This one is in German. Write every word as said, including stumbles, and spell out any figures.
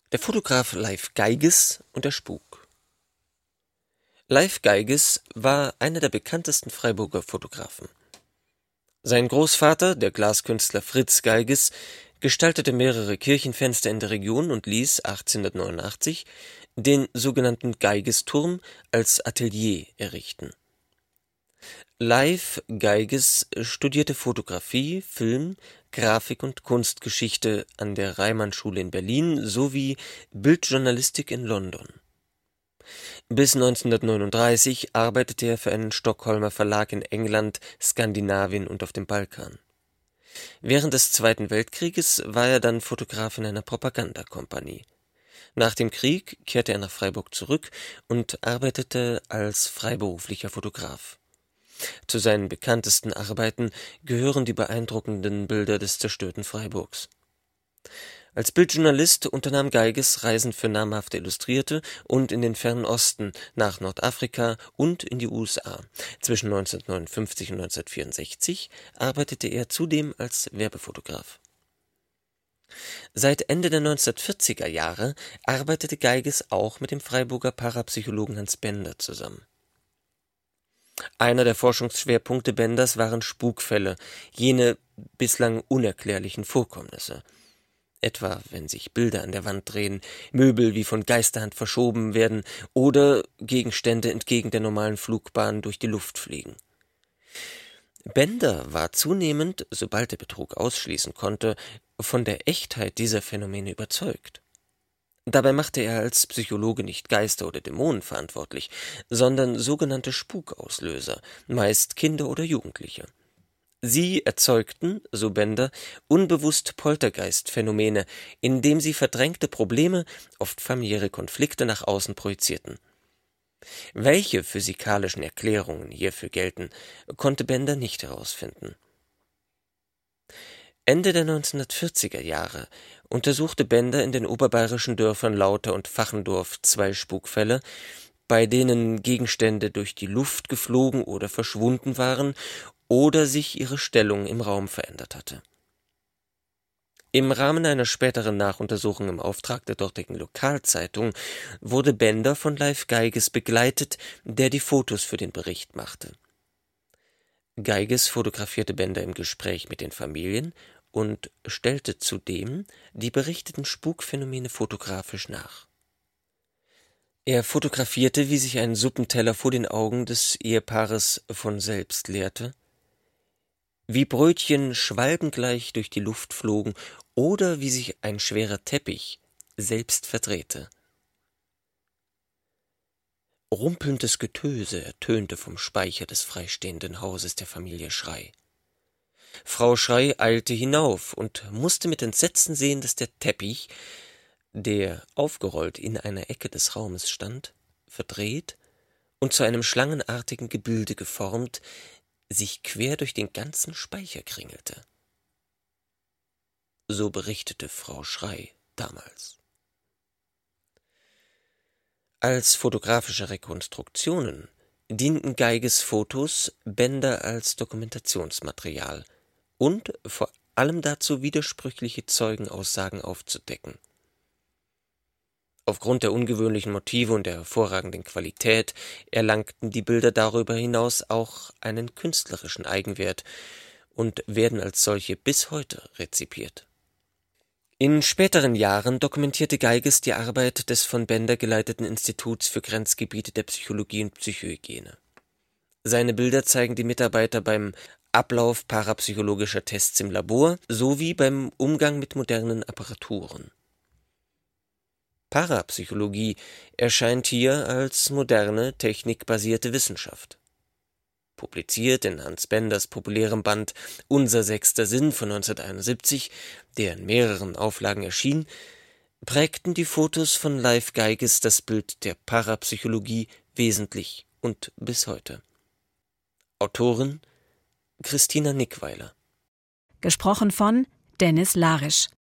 Der Fotograf Leif Geiges und der Spuk. Leif Geiges war einer der bekanntesten Freiburger Fotografen. Sein Großvater, der Glaskünstler Fritz Geiges, gestaltete mehrere Kirchenfenster in der Region und ließ achtzehnhundertneunundachtzig den sogenannten Geigesturm als Atelier errichten. Leif Geiges studierte Fotografie, Film, Grafik und Kunstgeschichte an der Reimann-Schule in Berlin sowie Bildjournalistik in London. Bis neunzehnhundertneununddreißig arbeitete er für einen Stockholmer Verlag in England, Skandinavien und auf dem Balkan. Während des Zweiten Weltkrieges war er dann Fotograf in einer Propagandakompanie. Nach dem Krieg kehrte er nach Freiburg zurück und arbeitete als freiberuflicher Fotograf. Zu seinen bekanntesten Arbeiten gehören die beeindruckenden Bilder des zerstörten Freiburgs. Als Bildjournalist unternahm Geiges Reisen für namhafte Illustrierte und in den Fernen Osten, nach Nordafrika und in die U S A. Zwischen neunzehnhundertneunundfünfzig und neunzehnhundertvierundsechzig arbeitete er zudem als Werbefotograf. Seit Ende der neunzehnhundertvierziger Jahre arbeitete Geiges auch mit dem Freiburger Parapsychologen Hans Bender zusammen. Einer der Forschungsschwerpunkte Benders waren Spukfälle, jene bislang unerklärlichen Vorkommnisse. Etwa wenn sich Bilder an der Wand drehen, Möbel wie von Geisterhand verschoben werden oder Gegenstände entgegen der normalen Flugbahn durch die Luft fliegen. Bender war zunehmend, sobald er Betrug ausschließen konnte, von der Echtheit dieser Phänomene überzeugt. Dabei machte er als Psychologe nicht Geister oder Dämonen verantwortlich, sondern sogenannte Spukauslöser, meist Kinder oder Jugendliche. Sie erzeugten, so Bender, unbewusst Poltergeist-Phänomene, indem sie verdrängte Probleme, oft familiäre Konflikte, nach außen projizierten. Welche physikalischen Erklärungen hierfür gelten, konnte Bender nicht herausfinden. Ende der neunzehnhundertvierziger Jahre untersuchte Bender in den oberbayerischen Dörfern Lauter und Fachendorf zwei Spukfälle, bei denen Gegenstände durch die Luft geflogen oder verschwunden waren oder sich ihre Stellung im Raum verändert hatte. Im Rahmen einer späteren Nachuntersuchung im Auftrag der dortigen Lokalzeitung wurde Bender von Leif Geiges begleitet, der die Fotos für den Bericht machte. Geiges fotografierte Bender im Gespräch mit den Familien und stellte zudem die berichteten Spukphänomene fotografisch nach. Er fotografierte, wie sich ein Suppenteller vor den Augen des Ehepaares von selbst leerte, wie Brötchen schwalbengleich durch die Luft flogen oder wie sich ein schwerer Teppich selbst verdrehte. Rumpelndes Getöse ertönte vom Speicher des freistehenden Hauses der Familie Schrey. Frau Schrey eilte hinauf und musste mit Entsetzen sehen, dass der Teppich, der aufgerollt in einer Ecke des Raumes stand, verdreht und zu einem schlangenartigen Gebilde geformt, sich quer durch den ganzen Speicher kringelte. So berichtete Frau Schrey damals. Als fotografische Rekonstruktionen dienten Geiges Fotos Bender als Dokumentationsmaterial und vor allem dazu, widersprüchliche Zeugenaussagen aufzudecken. Aufgrund der ungewöhnlichen Motive und der hervorragenden Qualität erlangten die Bilder darüber hinaus auch einen künstlerischen Eigenwert und werden als solche bis heute rezipiert. In späteren Jahren dokumentierte Geiges die Arbeit des von Bender geleiteten Instituts für Grenzgebiete der Psychologie und Psychohygiene. Seine Bilder zeigen die Mitarbeiter beim Ablauf parapsychologischer Tests im Labor sowie beim Umgang mit modernen Apparaturen. Parapsychologie erscheint hier als moderne, technikbasierte Wissenschaft. Publiziert in Hans Benders populärem Band Unser sechster Sinn von neunzehnhunderteinundsiebzig, der in mehreren Auflagen erschien, prägten die Fotos von Leif Geiges das Bild der Parapsychologie wesentlich und bis heute. Autorin Christina Nickweiler. Gesprochen von Dennis Larisch.